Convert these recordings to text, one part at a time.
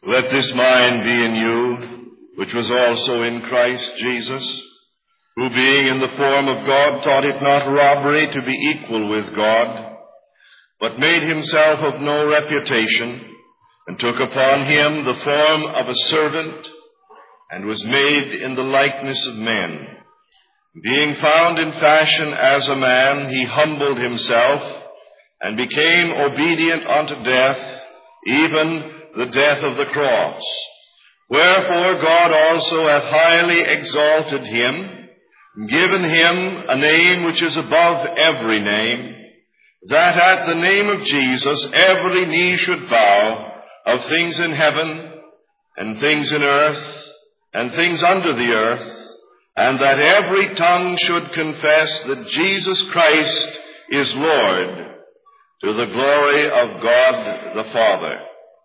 Let this mind be in you, which was also in Christ Jesus, who being in the form of God thought it not robbery to be equal with God, but made himself of no reputation, and took upon him the form of a servant, and was made in the likeness of men. Being found in fashion as a man, he humbled himself, and became obedient unto death, even the death of the cross. Wherefore God also hath highly exalted him, and given him a name which is above every name, that at the name of Jesus every knee should bow, of things in heaven, and things in earth, and things under the earth, and that every tongue should confess that Jesus Christ is Lord, to the glory of God the Father.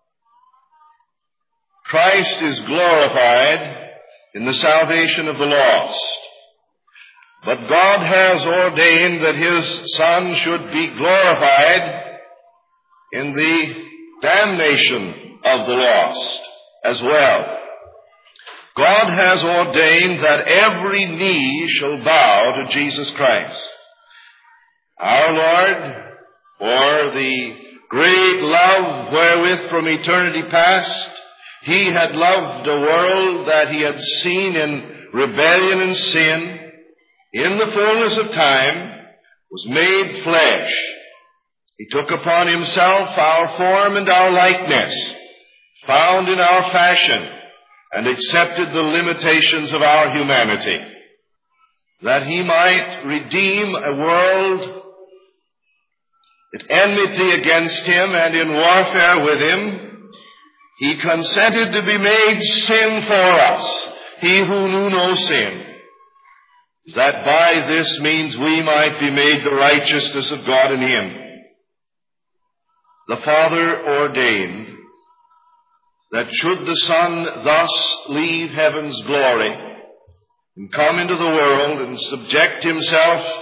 Christ is glorified in the salvation of the lost. But God has ordained that his Son should be glorified in the damnation of the lost as well. God has ordained that every knee shall bow to Jesus Christ. Our Lord, for the great love wherewith from eternity past he had loved a world that he had seen in rebellion and sin, in the fullness of time, was made flesh. He took upon himself our form and our likeness, found in our fashion, and accepted the limitations of our humanity, that he might redeem a world at enmity against him and in warfare with him. He consented to be made sin for us, he who knew no sin, that by this means we might be made the righteousness of God in him. The Father ordained that should the Son thus leave heaven's glory and come into the world and subject himself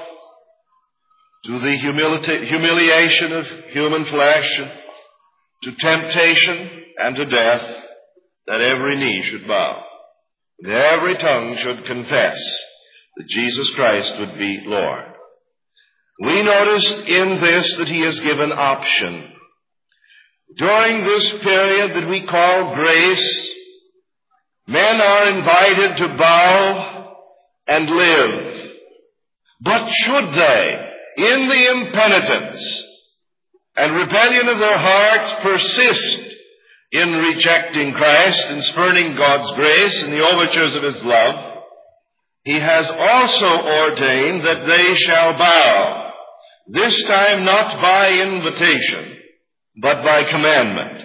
to the humiliation of human flesh, to temptation and to death, that every knee should bow, and every tongue should confess that Jesus Christ would be Lord. We noticed in this that he has given option. During this period that we call grace, men are invited to bow and live. But should they, in the impenitence and rebellion of their hearts, persist in rejecting Christ and spurning God's grace and the overtures of his love, he has also ordained that they shall bow, this time not by invitation, but by commandment.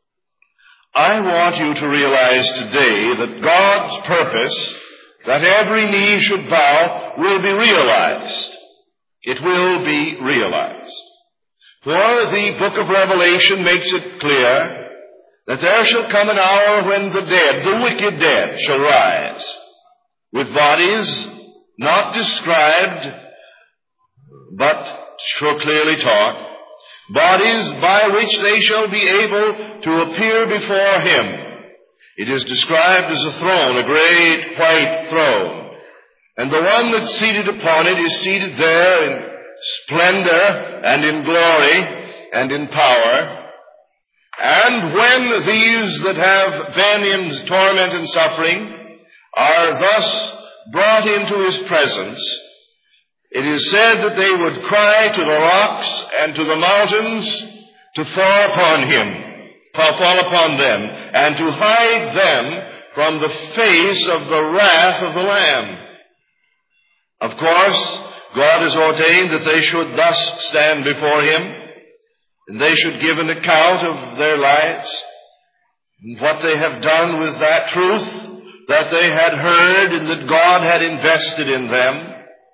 I want you to realize today that God's purpose that every knee should bow will be realized. It will be realized. For the book of Revelation makes it clear that there shall come an hour when the dead, the wicked dead, shall rise, with bodies not described, but sure clearly taught, bodies by which they shall be able to appear before him. It is described as a throne, a great white throne. And the one that's seated upon it is seated there in splendor and in glory and in power. And when these that have been in torment and suffering are thus brought into his presence, it is said that they would cry to the rocks and to the mountains to fall upon them, and to hide them from the face of the wrath of the Lamb. Of course, God has ordained that they should thus stand before him, and they should give an account of their lives, and what they have done with that truth that they had heard and that God had invested in them.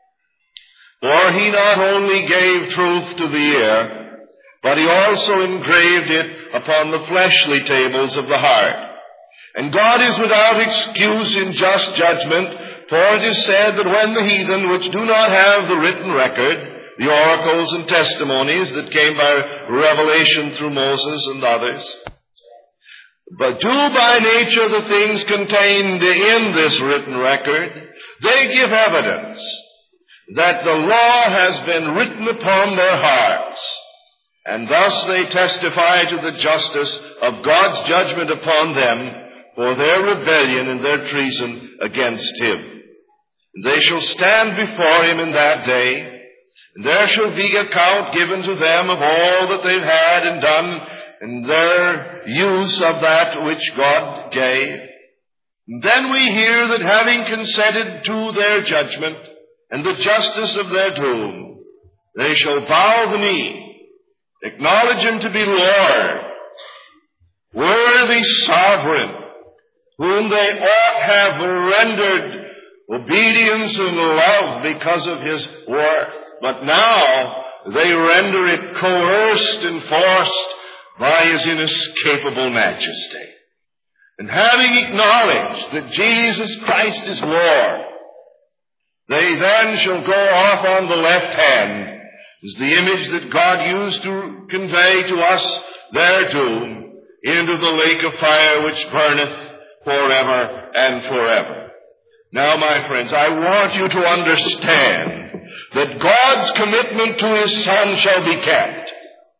For he not only gave truth to the ear, but he also engraved it upon the fleshly tables of the heart. And God is without excuse in just judgment, for it is said that when the heathen, which do not have the written record, the oracles and testimonies that came by revelation through Moses and others, but do by nature the things contained in this written record, they give evidence that the law has been written upon their hearts, and thus they testify to the justice of God's judgment upon them for their rebellion and their treason against him. They shall stand before him in that day, and there shall be account given to them of all that they've had and done, and their use of that which God gave. And then we hear that having consented to their judgment and the justice of their doom, they shall bow the knee, acknowledge him to be Lord, worthy sovereign, whom they ought have rendered obedience and love because of his worth. But now they render it coerced and forced by his inescapable majesty. And having acknowledged that Jesus Christ is Lord, they then shall go off on the left hand, as the image that God used to convey to us their doom, into the lake of fire which burneth forever and forever. Now, my friends, I want you to understand that God's commitment to his Son shall be kept.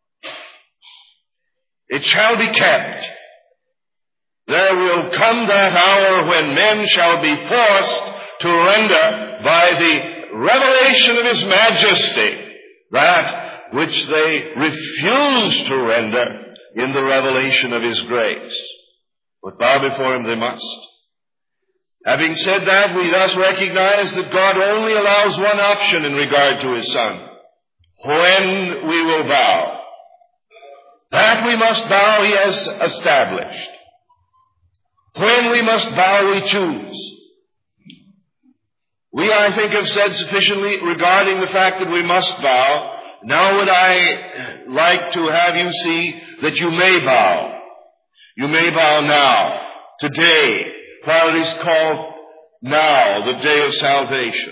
It shall be kept. There will come that hour when men shall be forced to render by the revelation of his majesty that which they refuse to render in the revelation of his grace. But bow before him they must. Having said that, we thus recognize that God only allows one option in regard to his Son: when we will bow. That we must bow, he has established. When we must bow, we choose. We, I think, have said sufficiently regarding the fact that we must bow. Now would I like to have you see that you may bow. You may bow now, today, while it is called now, the day of salvation.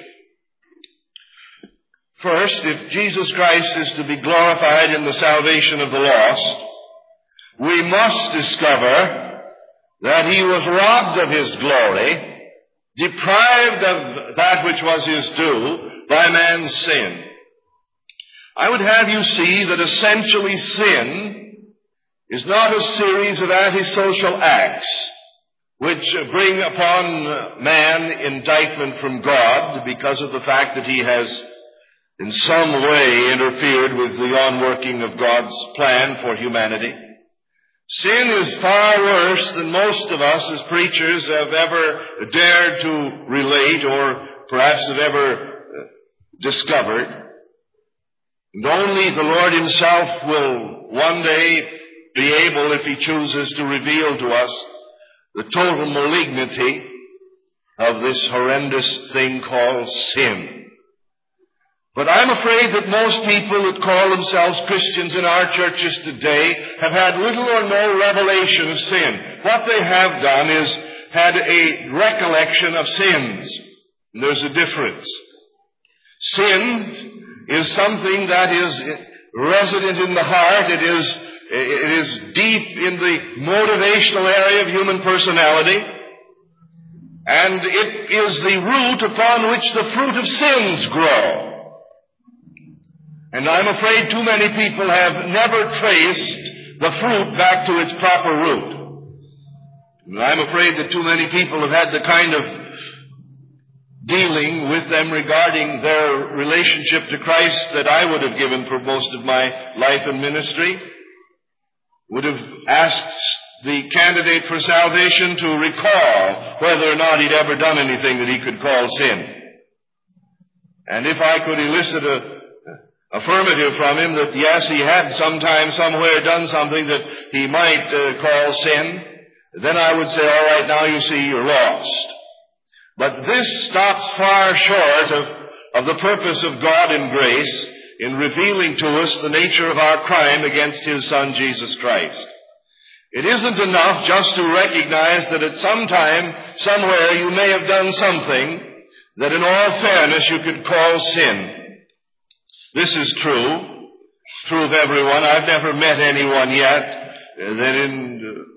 First, if Jesus Christ is to be glorified in the salvation of the lost, we must discover that he was robbed of his glory, deprived of that which was his due by man's sin. I would have you see that essentially sin is not a series of antisocial acts which bring upon man indictment from God because of the fact that he has in some way interfered with the onworking of God's plan for humanity. Sin is far worse than most of us as preachers have ever dared to relate or perhaps have ever discovered. And only the Lord himself will one day be able, if he chooses, to reveal to us the total malignity of this horrendous thing called sin. But I'm afraid that most people that call themselves Christians in our churches today have had little or no revelation of sin. What they have done is had a recollection of sins. And there's a difference. Sin is something that is resident in the heart. It is deep in the motivational area of human personality. And it is the root upon which the fruit of sins grow. And I'm afraid too many people have never traced the fruit back to its proper root. And I'm afraid that too many people have had the kind of dealing with them regarding their relationship to Christ that I would have given for most of my life and ministry. Would have asked the candidate for salvation to recall whether or not he'd ever done anything that he could call sin. And if I could elicit a affirmative from him that yes, he had sometime, somewhere done something that he might call sin, then I would say, all right, now you see you're lost. But this stops far short of the purpose of God in grace in revealing to us the nature of our crime against his Son, Jesus Christ. It isn't enough just to recognize that at some time, somewhere, you may have done something that in all fairness you could call sin. This is true. It's true of everyone. I've never met anyone yet that in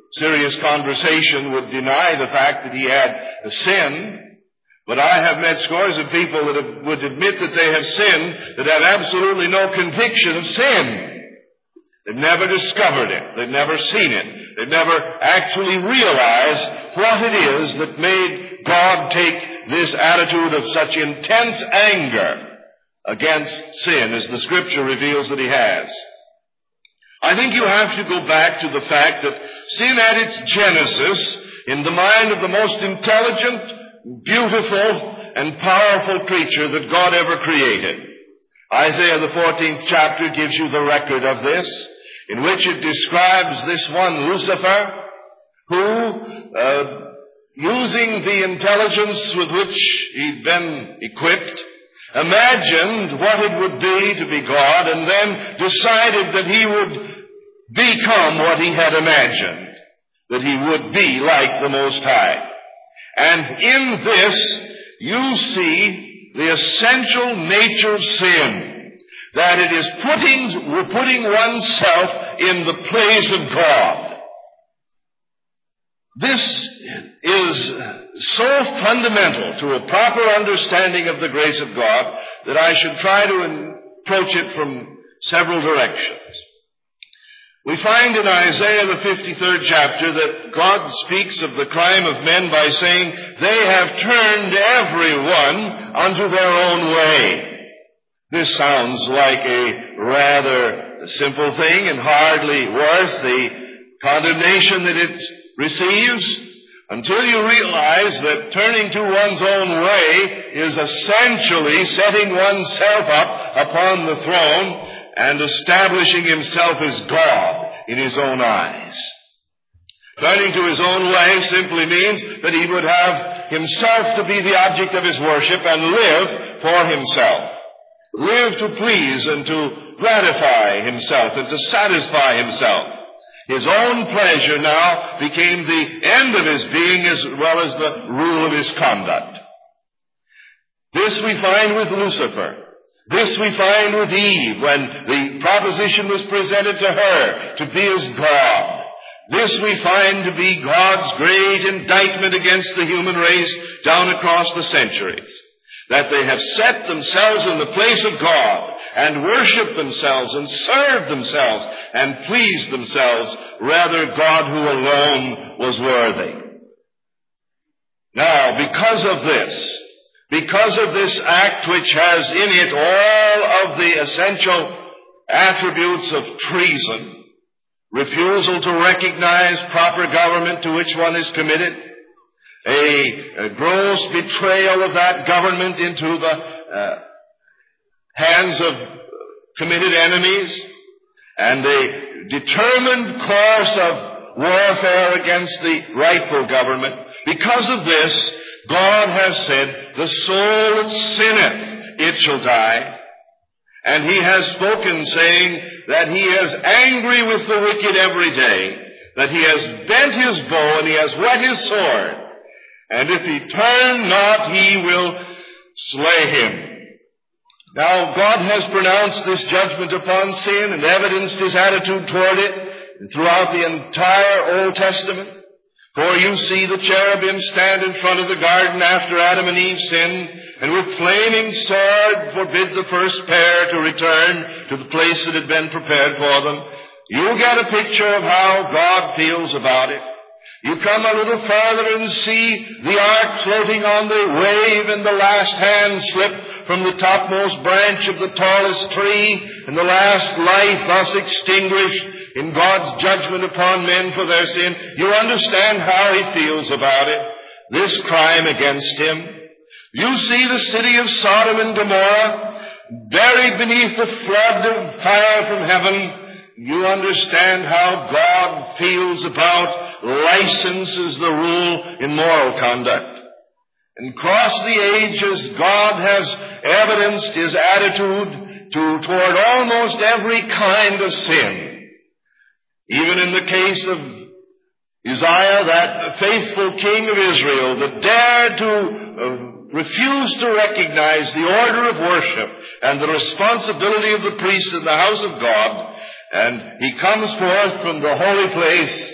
serious conversation would deny the fact that he had sinned. But I have met scores of people that would admit that they have sinned that have absolutely no conviction of sin. They've never discovered it. They've never seen it. They've never actually realized what it is that made God take this attitude of such intense anger against sin as the Scripture reveals that he has. I think you have to go back to the fact that sin at its genesis, in the mind of the most intelligent, beautiful, and powerful creature that God ever created. Isaiah the 14th chapter gives you the record of this, in which it describes this one Lucifer, who, using the intelligence with which he'd been equipped, imagined what it would be to be God, and then decided that he would become what he had imagined, that he would be like the Most High. And in this, you see the essential nature of sin, that it is putting oneself in the place of God. This is so fundamental to a proper understanding of the grace of God that I should try to approach it from several directions. We find in Isaiah the 53rd chapter that God speaks of the crime of men by saying, they have turned everyone unto their own way. This sounds like a rather simple thing and hardly worth the condemnation that it receives, until you realize that turning to one's own way is essentially setting oneself up upon the throne and establishing himself as God in his own eyes. Turning to his own way simply means that he would have himself to be the object of his worship and live for himself. Live to please and to gratify himself and to satisfy himself. His own pleasure now became the end of his being as well as the rule of his conduct. This we find with Lucifer. This we find with Eve when the proposition was presented to her to be as God. This we find to be God's great indictment against the human race down across the centuries. That they have set themselves in the place of God and worshiped themselves and served themselves and pleased themselves, rather God who alone was worthy. Now, because of this act which has in it all of the essential attributes of treason, refusal to recognize proper government to which one is committed, a gross betrayal of that government into the hands of committed enemies, and a determined course of warfare against the rightful government. Because of this, God has said, the soul that sinneth, it shall die. And he has spoken, saying that he is angry with the wicked every day, that he has bent his bow and he has whet his sword. And if he turn not, he will slay him. Now, God has pronounced this judgment upon sin and evidenced his attitude toward it throughout the entire Old Testament. For you see the cherubim stand in front of the garden after Adam and Eve sinned, and with flaming sword forbid the first pair to return to the place that had been prepared for them. You get a picture of how God feels about it. You come a little further and see the ark floating on the wave and the last hand slip from the topmost branch of the tallest tree, and the last life thus extinguished in God's judgment upon men for their sin. You understand how he feels about it, this crime against him. You see the city of Sodom and Gomorrah buried beneath the flood of fire from heaven. You understand how God feels about license as the rule in moral conduct. And across the ages, God has evidenced his attitude toward almost every kind of sin. Even in the case of Uzziah, that faithful king of Israel that dared to refuse to recognize the order of worship and the responsibility of the priest in the house of God, and he comes forth from the holy place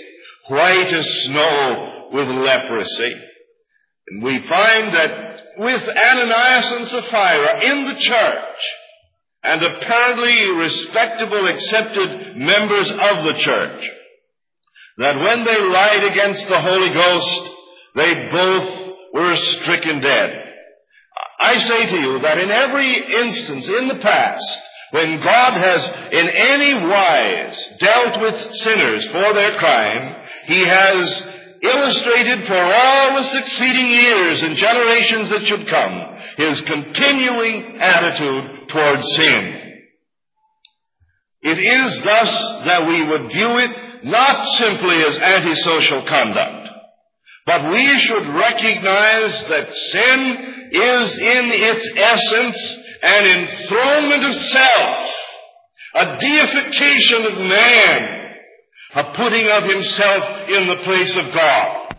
white as snow with leprosy. And we find that with Ananias and Sapphira in the church, and apparently respectable, accepted members of the church, that when they lied against the Holy Ghost, they both were stricken dead. I say to you that in every instance in the past, when God has in any wise dealt with sinners for their crime, He has illustrated for all the succeeding years and generations that should come His continuing attitude toward sin. It is thus that we would view it not simply as antisocial conduct, but we should recognize that sin is in its essence an enthronement of self, a deification of man, a putting of himself in the place of God.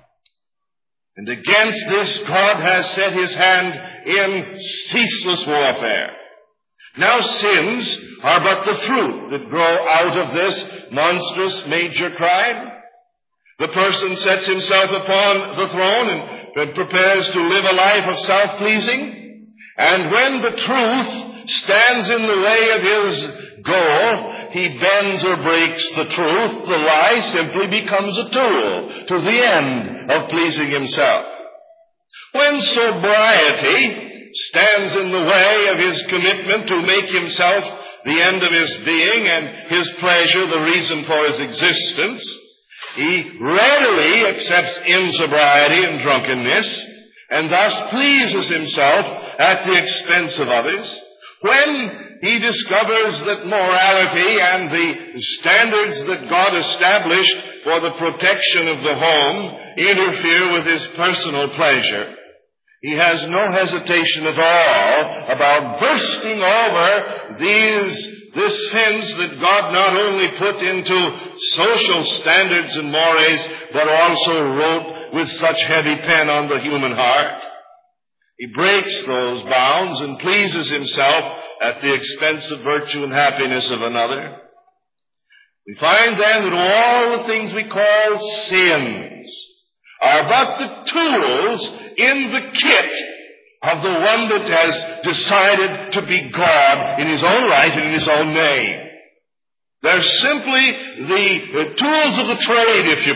And against this, God has set His hand in ceaseless warfare. Now sins are but the fruit that grow out of this monstrous major crime. The person sets himself upon the throne and prepares to live a life of self-pleasing. And when the truth stands in the way of his goal, he bends or breaks the truth. The lie simply becomes a tool to the end of pleasing himself. When sobriety stands in the way of his commitment to make himself the end of his being and his pleasure the reason for his existence, he readily accepts insobriety and drunkenness, and thus pleases himself at the expense of others. When he discovers that morality and the standards that God established for the protection of the home interfere with his personal pleasure, he has no hesitation at all about bursting over this fence that God not only put into social standards and mores, but also wrote with such heavy pen on the human heart. He breaks those bounds and pleases himself at the expense of virtue and happiness of another. We find then that all the things we call sins are but the tools in the kit of the one that has decided to be God in His own right and in His own name. They're simply the tools of the trade, if you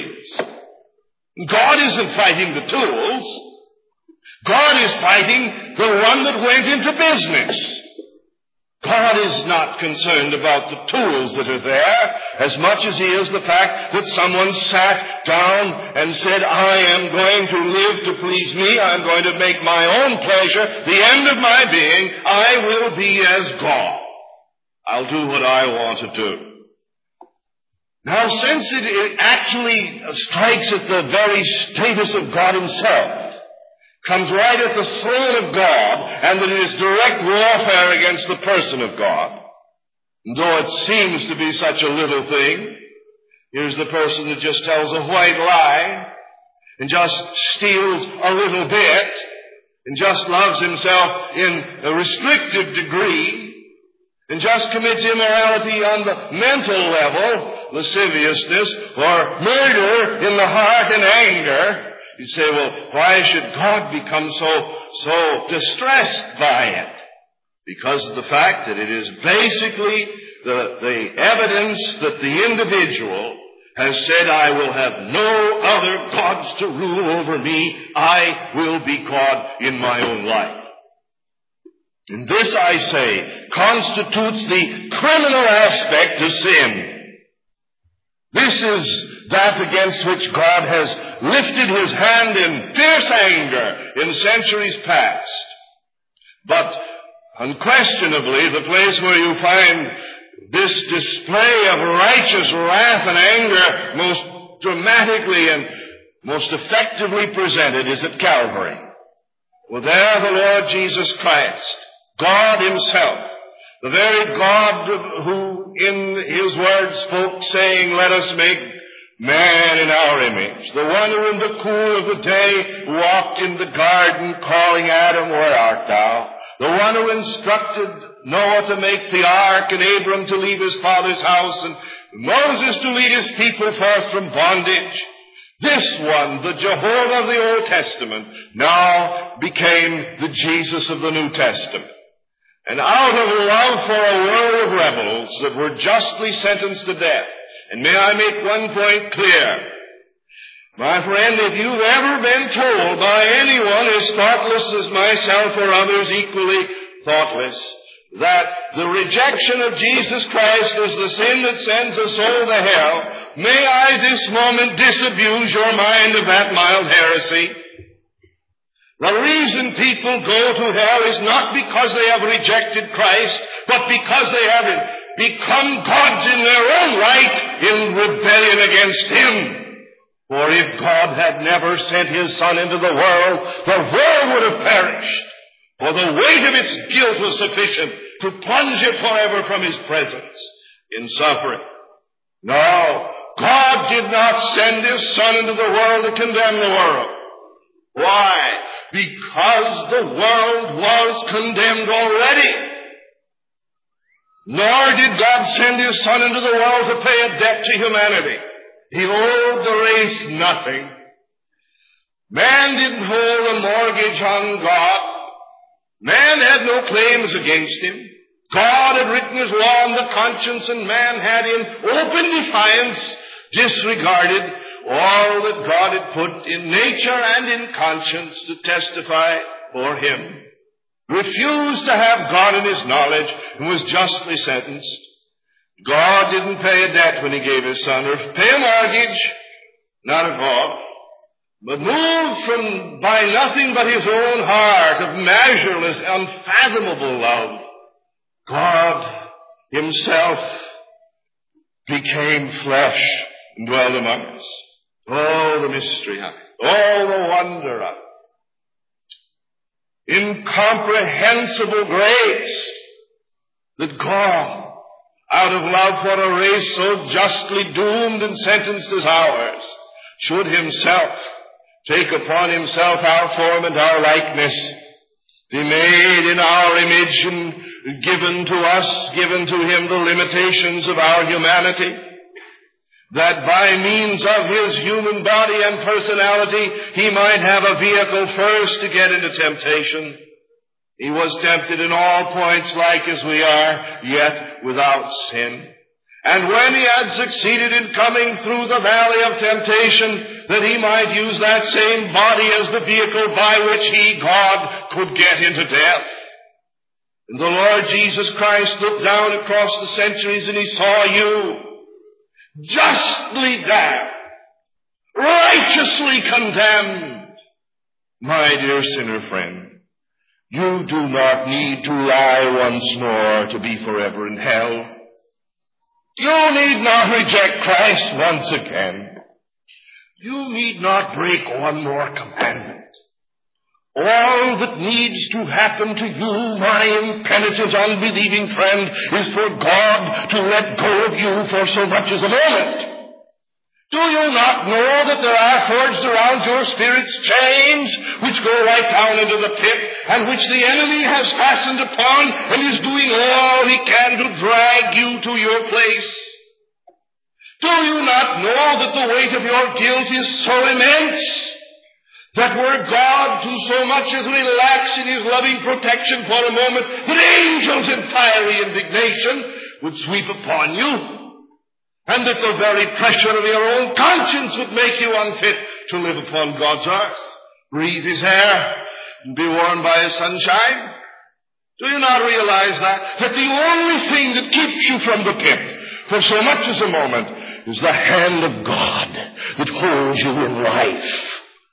please. God isn't fighting the tools. God is fighting the one that went into business. God is not concerned about the tools that are there as much as He is the fact that someone sat down and said, I am going to live to please me. I'm going to make my own pleasure the end of my being. I will be as God. I'll do what I want to do. Now, since it actually strikes at the very status of God Himself, comes right at the throne of God, and that it is direct warfare against the person of God. And though it seems to be such a little thing, here's the person that just tells a white lie, and just steals a little bit, and just loves himself in a restricted degree, and just commits immorality on the mental level, lasciviousness, or murder in the heart and anger. You say, well, why should God become so distressed by it? Because of the fact that it is basically the evidence that the individual has said, I will have no other gods to rule over me. I will be God in my own life. And this, I say, constitutes the criminal aspect of sin. This is that against which God has lifted His hand in fierce anger in centuries past. But unquestionably, the place where you find this display of righteous wrath and anger most dramatically and most effectively presented is at Calvary. Well, there the Lord Jesus Christ, God Himself, the very God who in His word spoke, saying, let us make man in our image. The one who in the cool of the day walked in the garden calling, Adam, where art thou? The one who instructed Noah to make the ark and Abram to leave his father's house and Moses to lead his people forth from bondage. This one, the Jehovah of the Old Testament, now became the Jesus of the New Testament. And out of love for a world of rebels that were justly sentenced to death. And may I make one point clear. My friend, if you've ever been told by anyone as thoughtless as myself or others equally thoughtless, that the rejection of Jesus Christ is the sin that sends a soul to hell, may I this moment disabuse your mind of that mild heresy. The reason people go to hell is not because they have rejected Christ, but because they have become gods in their own right in rebellion against Him. For if God had never sent His Son into the world would have perished. For the weight of its guilt was sufficient to plunge it forever from His presence in suffering. No, God did not send His Son into the world to condemn the world. Why? Because the world was condemned already. Nor did God send His Son into the world to pay a debt to humanity. He owed the race nothing. Man didn't hold a mortgage on God. Man had no claims against Him. God had written His law on the conscience, and man had in open defiance disregarded all that God had put in nature and in conscience to testify for Him. Refused to have God in His knowledge and was justly sentenced. God didn't pay a debt when He gave His Son, or pay a mortgage, not at all. But moved by nothing but His own heart of measureless, unfathomable love, God Himself became flesh and dwelled among us. Oh, the mystery of it. Oh, the wonder of it. Incomprehensible grace that God, out of love for a race so justly doomed and sentenced as ours, should Himself take upon Himself our form and our likeness, be made in our image and given to us, given to Him the limitations of our humanity, that by means of His human body and personality He might have a vehicle first to get into temptation. He was tempted in all points like as we are, yet without sin. And when He had succeeded in coming through the valley of temptation, that He might use that same body as the vehicle by which He, God, could get into death. And the Lord Jesus Christ looked down across the centuries and He saw you, justly damned, righteously condemned. My dear sinner friend, you do not need to lie once more to be forever in hell. You need not reject Christ once again. You need not break one more commandment. All that needs to happen to you, my impenitent, unbelieving friend, is for God to let go of you for so much as a moment. Do you not know that there are forged around your spirit's chains which go right down into the pit, and which the enemy has fastened upon and is doing all he can to drag you to your place? Do you not know that the weight of your guilt is so immense that were God to so much as relax in His loving protection for a moment, that angels in fiery indignation would sweep upon you? And that the very pressure of your own conscience would make you unfit to live upon God's earth, breathe His air, and be warmed by His sunshine? Do you not realize that the only thing that keeps you from the pit for so much as a moment is the hand of God that holds you in life?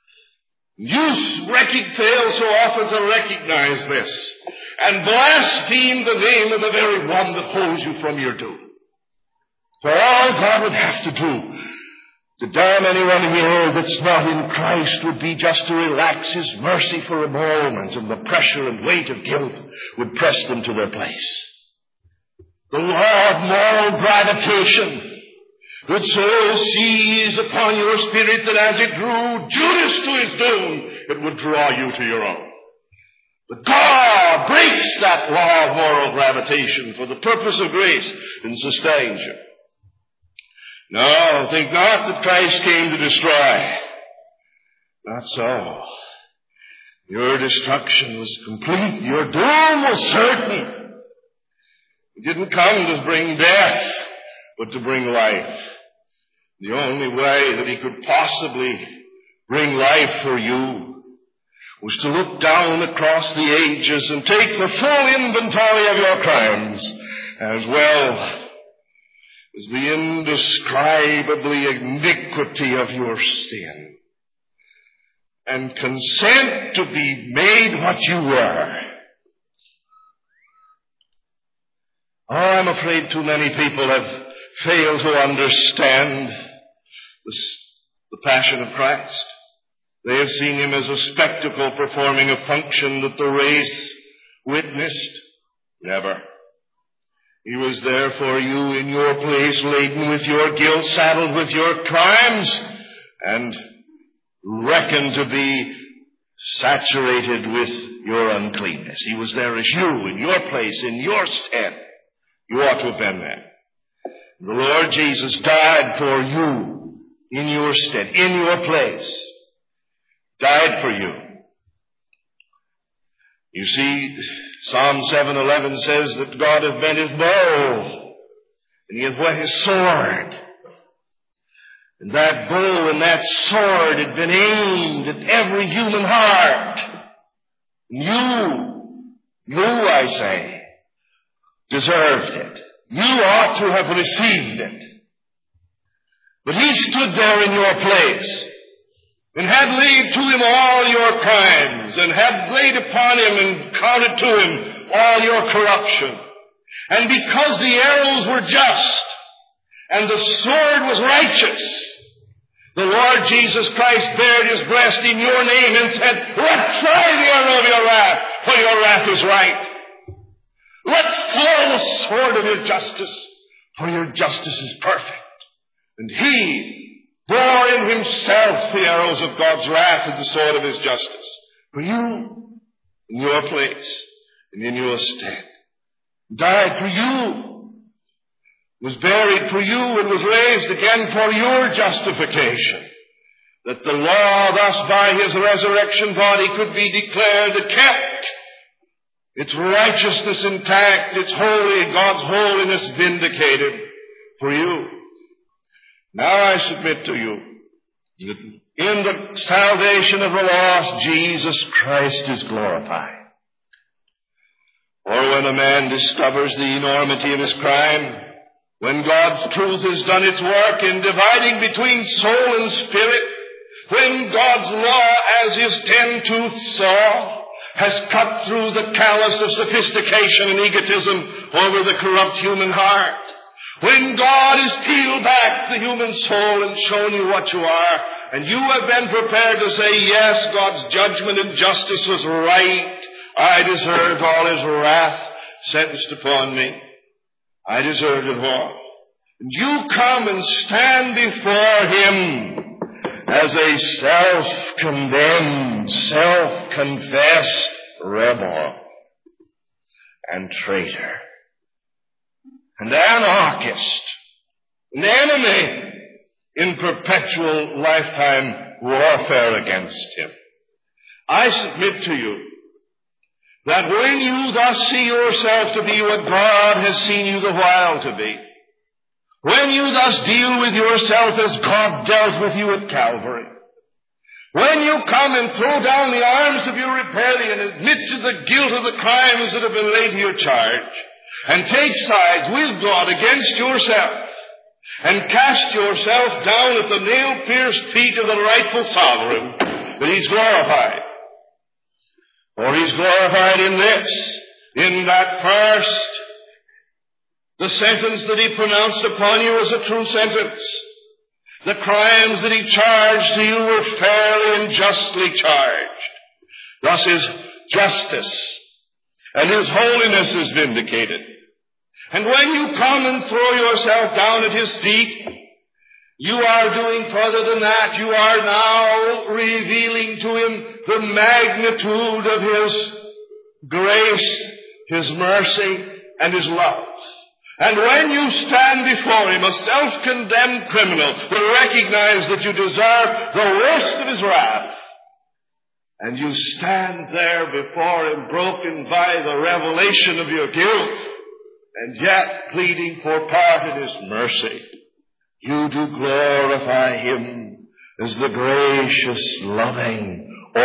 You fail so often to recognize this and blaspheme the name of the very one that holds you from your doom. For all God would have to do to damn anyone here that's not in Christ would be just to relax His mercy for a moment, and the pressure and weight of guilt would press them to their place. The law of moral gravitation would so seize upon your spirit that as it drew Judas to his doom, it would draw you to your own. But God breaks that law of moral gravitation for the purpose of grace and sustains you. No, think not that Christ came to destroy. Not so. Your destruction was complete. Your doom was certain. He didn't come to bring death, but to bring life. The only way that he could possibly bring life for you was to look down across the ages and take the full inventory of your crimes, as well as the indescribably iniquity of your sin, and consent to be made what you were. Oh, I'm afraid too many people have failed to understand the passion of Christ. They have seen him as a spectacle performing a function that the race witnessed. Never. He was there for you in your place, laden with your guilt, saddled with your crimes, and reckoned to be saturated with your uncleanness. He was there as you, in your place, in your stead. You ought to have been there. The Lord Jesus died for you, in your stead, in your place. Died for you. You see, Psalm 7:11 says that God hath bent his bow, and he hath whet his sword. And that bow and that sword had been aimed at every human heart. You, I say, deserved it. You ought to have received it. But he stood there in your place, and had laid to him all your crimes, and had laid upon him and counted to him all your corruption. And because the arrows were just, and the sword was righteous, the Lord Jesus Christ bared his breast in your name and said, let fly the arrow of your wrath, for your wrath is right. Let fall the sword of your justice, for your justice is perfect. And he bore in himself the arrows of God's wrath and the sword of his justice. For you, in your place, and in your stead. Died for you, was buried for you, and was raised again for your justification. That the law, thus by his resurrection body, could be declared kept, its righteousness intact, its holy, God's holiness vindicated for you. Now I submit to you that in the salvation of the lost, Jesus Christ is glorified. For when a man discovers the enormity of his crime, when God's truth has done its work in dividing between soul and spirit, when God's law, as his 10-toothed saw, has cut through the callus of sophistication and egotism over the corrupt human heart, when God has peeled back the human soul and shown you what you are, and you have been prepared to say, yes, God's judgment and justice was right. I deserved all his wrath sentenced upon me. I deserved it all. And you come and stand before him as a self-condemned, self-confessed rebel and traitor, and anarchist, an enemy in perpetual lifetime warfare against him. I submit to you that when you thus see yourself to be what God has seen you the while to be, when you thus deal with yourself as God dealt with you at Calvary, when you come and throw down the arms of your rebellion and admit to the guilt of the crimes that have been laid to your charge, and take sides with God against yourself, and cast yourself down at the nail-pierced feet of the rightful sovereign, that he's glorified. For he's glorified in this, in that first, the sentence that he pronounced upon you was a true sentence. The crimes that he charged to you were fairly and justly charged. Thus his justice and his holiness is vindicated. And when you come and throw yourself down at his feet, you are doing further than that. You are now revealing to him the magnitude of his grace, his mercy, and his love. And when you stand before him, a self-condemned criminal will recognize that you deserve the worst of his wrath. And you stand there before him broken by the revelation of your guilt, and yet pleading for part in his mercy. You do glorify him as the gracious, loving,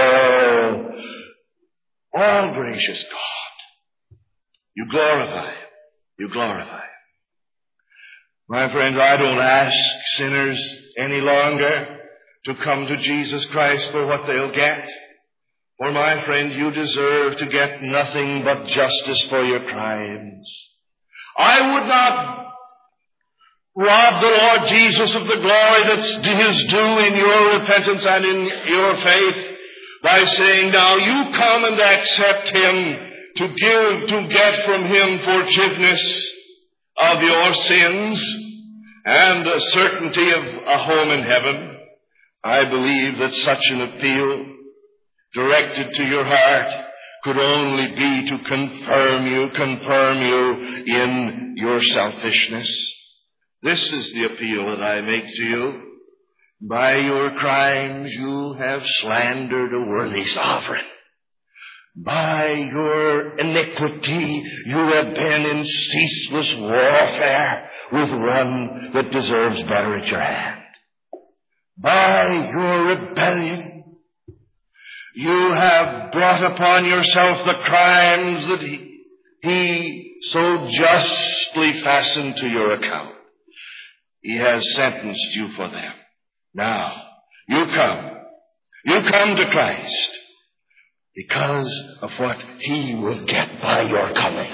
all gracious God. You glorify him. You glorify him. My friends, I don't ask sinners any longer to come to Jesus Christ for what they'll get. For my friend, you deserve to get nothing but justice for your crimes. I would not rob the Lord Jesus of the glory that's his due in your repentance and in your faith by saying, now you come and accept him to get from him forgiveness of your sins and a certainty of a home in heaven. I believe that such an appeal directed to your heart could only be to confirm you in your selfishness. This is the appeal that I make to you. By your crimes you have slandered a worthy sovereign. By your iniquity you have been in ceaseless warfare with one that deserves better at your hand. By your rebellion you have brought upon yourself the crimes that he so justly fastened to your account. He has sentenced you for them. Now, you come to Christ because of what he will get by your coming.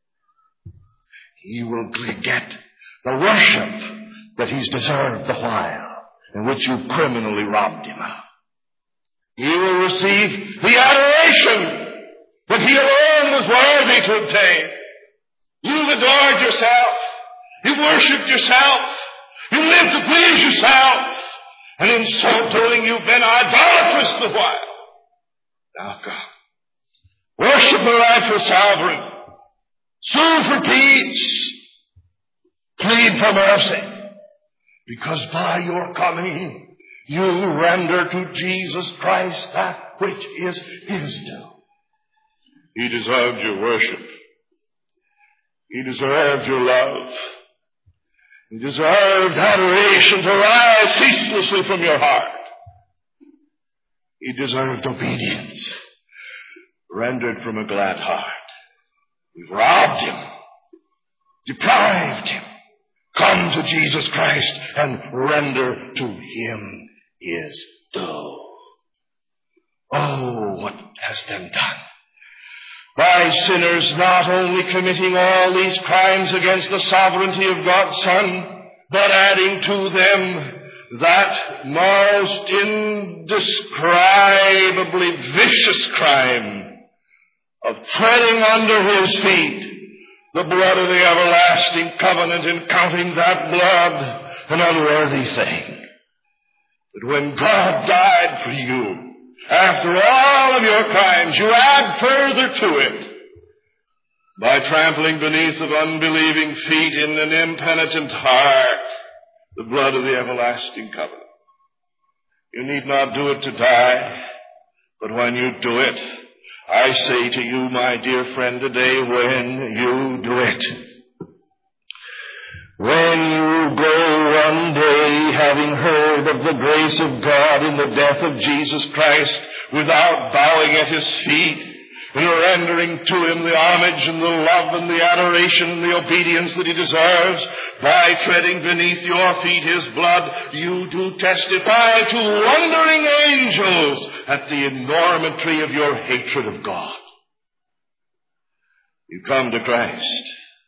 He will get the worship that he's deserved the while in which you criminally robbed him of. He will receive the adoration that he alone was worthy to obtain. You've adored yourself. You've worshipped yourself. You live to please yourself. And in so doing, you've been idolatrous the while. Now come. Worship the rightful sovereign. Sue for peace. Plead for mercy. Because by your coming, you render to Jesus Christ that which is his due. He deserved your worship. He deserved your love. He deserved adoration to rise ceaselessly from your heart. He deserved obedience rendered from a glad heart. We've robbed him, deprived him. Come to Jesus Christ and render to him his due. Oh, what has been done by sinners not only committing all these crimes against the sovereignty of God's Son, but adding to them that most indescribably vicious crime of treading under his feet the blood of the everlasting covenant and counting that blood an unworthy thing. But when God died for you, after all of your crimes, you add further to it by trampling beneath of unbelieving feet in an impenitent heart the blood of the everlasting covenant. You need not do it to die, but when you do it, I say to you, my dear friend, today, when you do it, when you go one day having heard of the grace of God in the death of Jesus Christ without bowing at his feet and rendering to him the homage and the love and the adoration and the obedience that he deserves by treading beneath your feet his blood, you do testify to wondering angels at the enormity of your hatred of God. You come to Christ.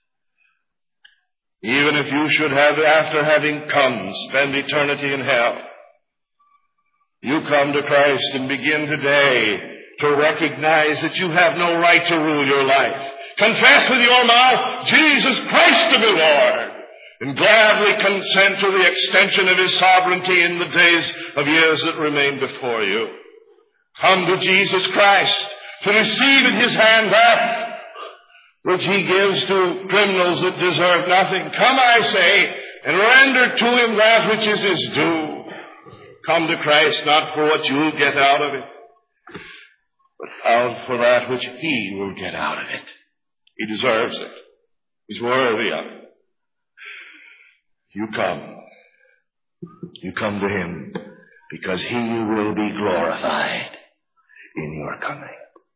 Even if you should have, after having come, spend eternity in hell, you come to Christ and begin today to recognize that you have no right to rule your life. Confess with your mouth Jesus Christ to be Lord, and gladly consent to the extension of his sovereignty in the days of years that remain before you. Come to Jesus Christ to receive at his hand that which he gives to criminals that deserve nothing. Come, I say, and render to him that which is his due. Come to Christ not for what you'll get out of it, but out for that which he will get out of it. He deserves it. He's worthy of it. You come. You come to him because he will be glorified in your coming.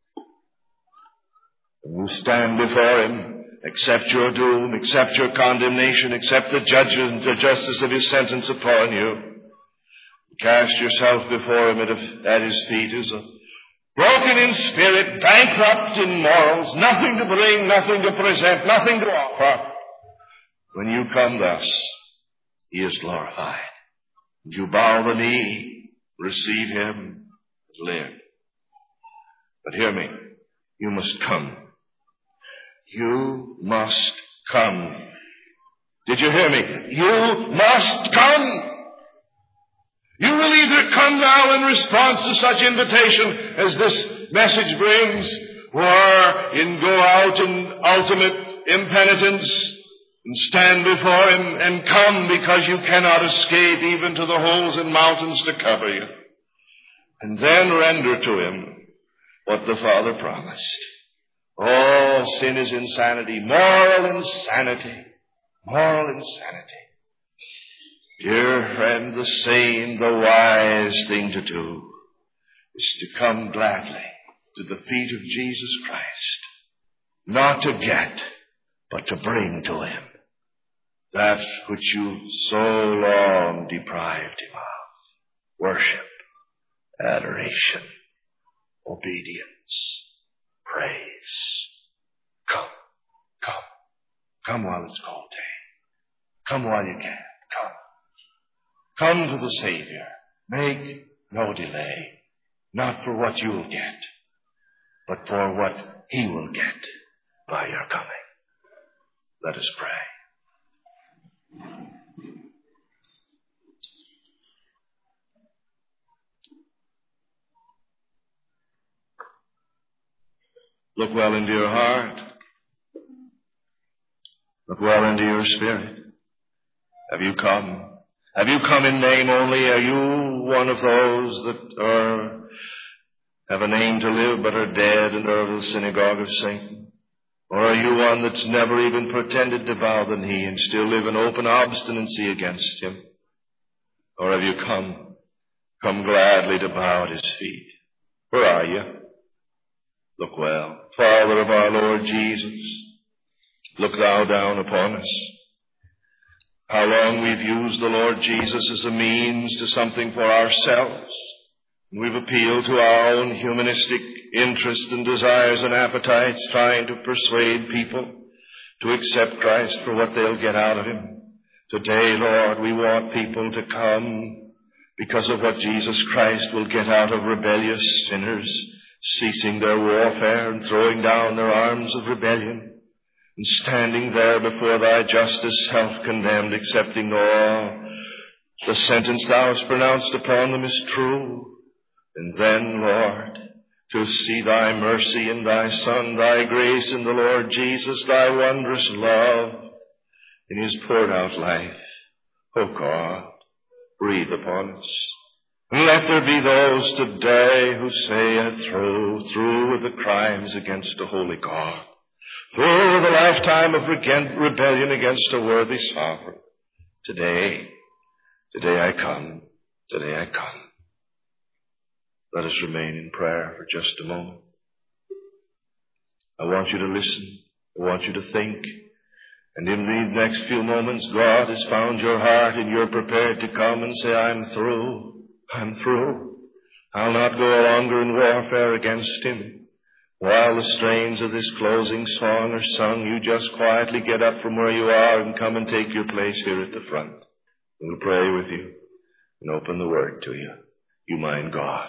When you stand before him, accept your doom, accept your condemnation, accept the judgment, the justice of his sentence upon you. Cast yourself before him at his feet as a broken in spirit, bankrupt in morals, nothing to bring, nothing to present, nothing to offer. When you come thus, he is glorified. You bow the knee, receive him, live. But hear me, you must come. You must come. Did you hear me? You must come. You will either come now in response to such invitation as this message brings, or in go out in ultimate impenitence and stand before him and come because you cannot escape even to the holes in mountains to cover you. And then render to him what the Father promised. Oh, sin is insanity, moral insanity, moral insanity. Dear friend, the sane, the wise thing to do is to come gladly to the feet of Jesus Christ, not to get, but to bring to him that which you so long deprived him of: worship, adoration, obedience, praise. Come, come, come while it's called day. Come while you can. Come. Come to the Savior. Make no delay, not for what you will get, but for what he will get by your coming. Let us pray. Look well into your heart. Look well into your spirit. Have you come? Have you come in name only? Are you one of those that have a name to live but are dead and are of the synagogue of Satan? Or are you one that's never even pretended to bow the knee and still live in open obstinacy against him? Or have you come gladly to bow at his feet? Where are you? Look well. Father of our Lord Jesus, look thou down upon us. How long we've used the Lord Jesus as a means to something for ourselves. We've appealed to our own humanistic interests and desires and appetites, trying to persuade people to accept Christ for what they'll get out of him. Today, Lord, we want people to come because of what Jesus Christ will get out of rebellious sinners, ceasing their warfare and throwing down their arms of rebellion, and standing there before thy justice, self-condemned, accepting the sentence thou hast pronounced upon them is true. And then, Lord, to see thy mercy in thy Son, thy grace in the Lord Jesus, thy wondrous love in his poured out life. O God, breathe upon us. And let there be those today who say, through with the crimes against a holy God, through the lifetime of rebellion against a worthy sovereign. Today I come. Today I come. Let us remain in prayer for just a moment. I want you to listen. I want you to think. And in these next few moments, God has found your heart and you're prepared to come and say, I'm through. I'm through. I'll not go longer in warfare against him. While the strains of this closing song are sung, you just quietly get up from where you are and come and take your place here at the front. We'll pray with you and open the Word to you. You mind God.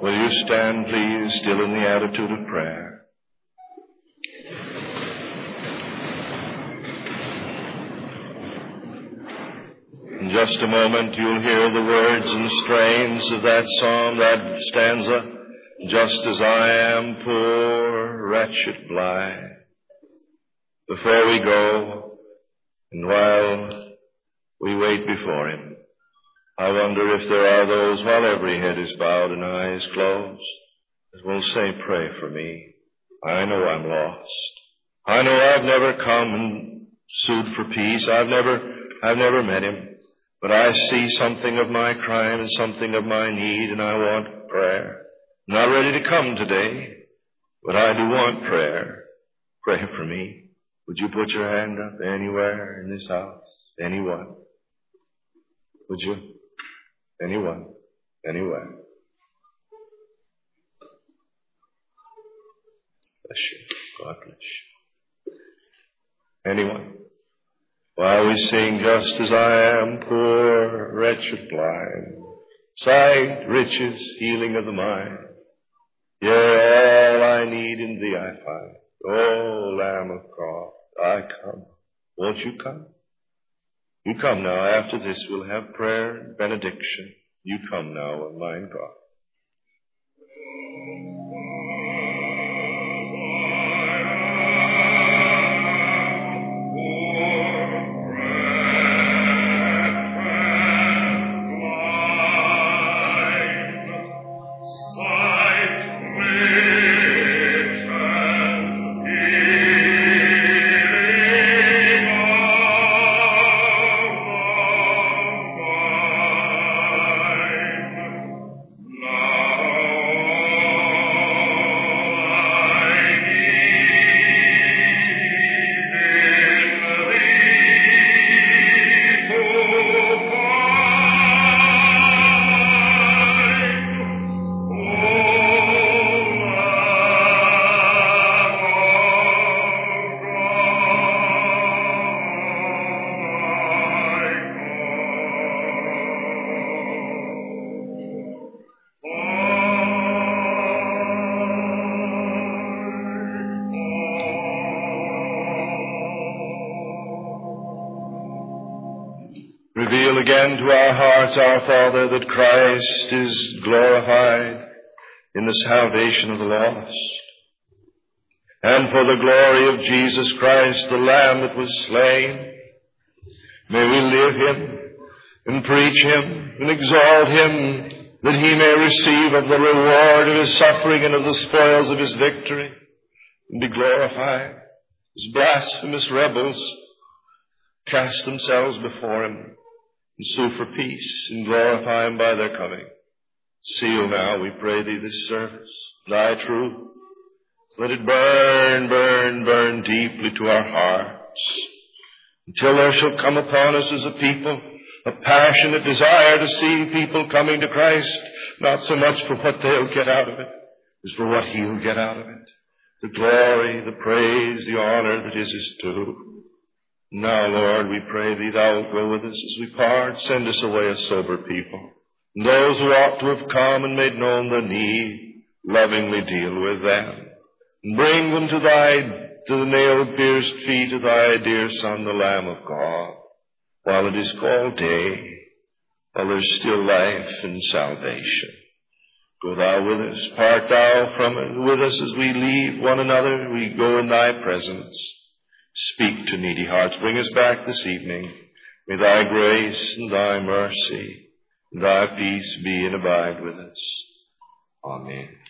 Will you stand, please, still in the attitude of prayer? In just a moment, you'll hear the words and strains of that psalm, that stanza, just as I am poor, wretched, blind. Before we go, and while we wait before Him, I wonder if there are those, while every head is bowed and eyes closed, that will say, pray for me. I know I'm lost. I know I've never come and sued for peace. I've never met Him. But I see something of my crime and something of my need, and I want prayer. I'm not ready to come today, but I do want prayer. Pray for me. Would you put your hand up anywhere in this house? Anyone? Would you? Anyone? Anywhere? Bless you. God bless you. Anyone? While we sing, just as I am poor, wretched, blind, sight, riches, healing of the mind, yea, all I need in Thee I find. O Lamb of God, I come. Won't you come? You come now. After this, we'll have prayer and benediction. You come now, O mine God. Reveal again to our hearts, our Father, that Christ is glorified in the salvation of the lost. And for the glory of Jesus Christ, the Lamb that was slain, may we live Him and preach Him and exalt Him, that He may receive of the reward of His suffering and of the spoils of His victory, and be glorified. As blasphemous rebels cast themselves before Him, and sue for peace, and glorify Him by their coming. Seal now, we pray Thee, this service, Thy truth. Let it burn, burn, burn deeply to our hearts, until there shall come upon us as a people a passionate desire to see people coming to Christ, not so much for what they'll get out of it, as for what He'll get out of it. The glory, the praise, the honor that is His due. Now, Lord, we pray Thee, Thou wilt go with us as we part. Send us away a sober people. And those who ought to have come and made known their need, lovingly deal with them. And bring them to the nail-pierced feet of Thy dear Son, the Lamb of God, while it is called day, while there's still life and salvation. Go Thou with us. Part Thou with us as we leave one another. We go in Thy presence. Speak to needy hearts. Bring us back this evening. May Thy grace and Thy mercy and Thy peace be and abide with us. Amen.